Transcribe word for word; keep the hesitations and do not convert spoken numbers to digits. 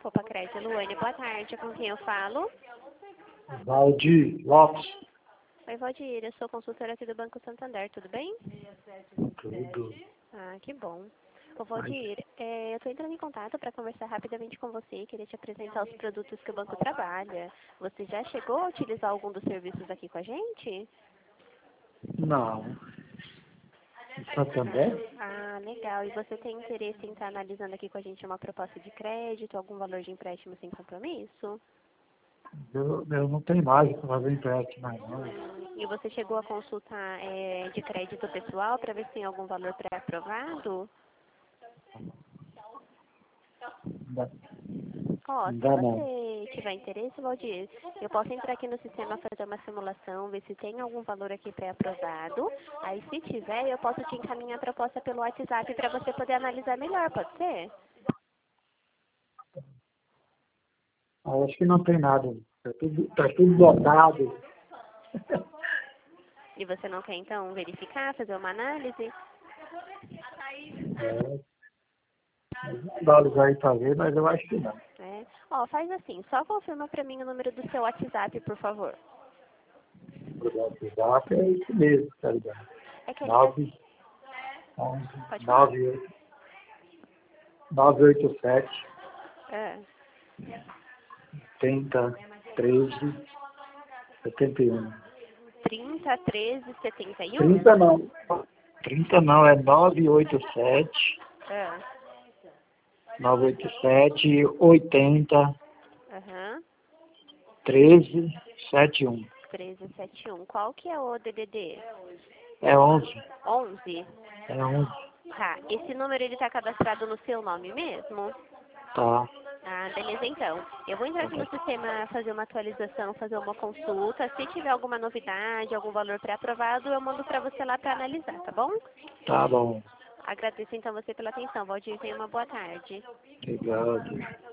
Poupa Crédito, Luane, boa tarde. Com quem eu falo? Valdir Lopes. Oi, Valdir, eu sou consultora aqui do Banco Santander, tudo bem? Tudo. Ah, que bom. Ô, Valdir, é, eu estou entrando em contato para conversar rapidamente com você e queria te apresentar os produtos que o banco trabalha. Você já chegou a utilizar algum dos serviços aqui com a gente? Não. Santander? Ah, legal. E você tem interesse em estar analisando aqui com a gente uma proposta de crédito, algum valor de empréstimo sem compromisso? Eu, eu não tenho mais para fazer empréstimo mais não. Hum, E você chegou a consultar é, de crédito pessoal para ver se tem algum valor pré-aprovado? Ainda, Ó, se ainda não. você tiver interesse, Valdir, eu posso entrar aqui no sistema, fazer uma simulação, ver se tem algum valor aqui pré-aprovado. Aí, se tiver, eu posso te encaminhar a proposta pelo WhatsApp para você poder analisar melhor, pode ser? Ah, acho que não tem nada. Está tudo, tá tudo lotado. E você não quer, então, verificar, fazer uma análise? É, analisar aí para ver, mas eu acho que não. É. Ó, faz assim, só confirma para mim o número do seu WhatsApp, por favor. O WhatsApp é isso mesmo, tá ligado? É que ele tá... nove, onze, Pode falar. nove, nove oito sete, É. trinta, treze, setenta e um. trinta, treze, setenta e um? trinta não. trinta não, é nove oito sete, É. nove oito sete, oitenta, Aham. treze, setenta e um. treze setenta e um. Qual que é o D D D? É onze. onze. É onze. Tá. Esse número ele tá cadastrado no seu nome mesmo? Tá. Ah, beleza então. Eu vou entrar aqui no sistema, fazer uma atualização, fazer uma consulta. Se tiver alguma novidade, algum valor pré-aprovado, eu mando pra você lá pra analisar, tá bom? Tá bom. Agradeço então você pela atenção, Valdir. Tenha uma boa tarde. Obrigado.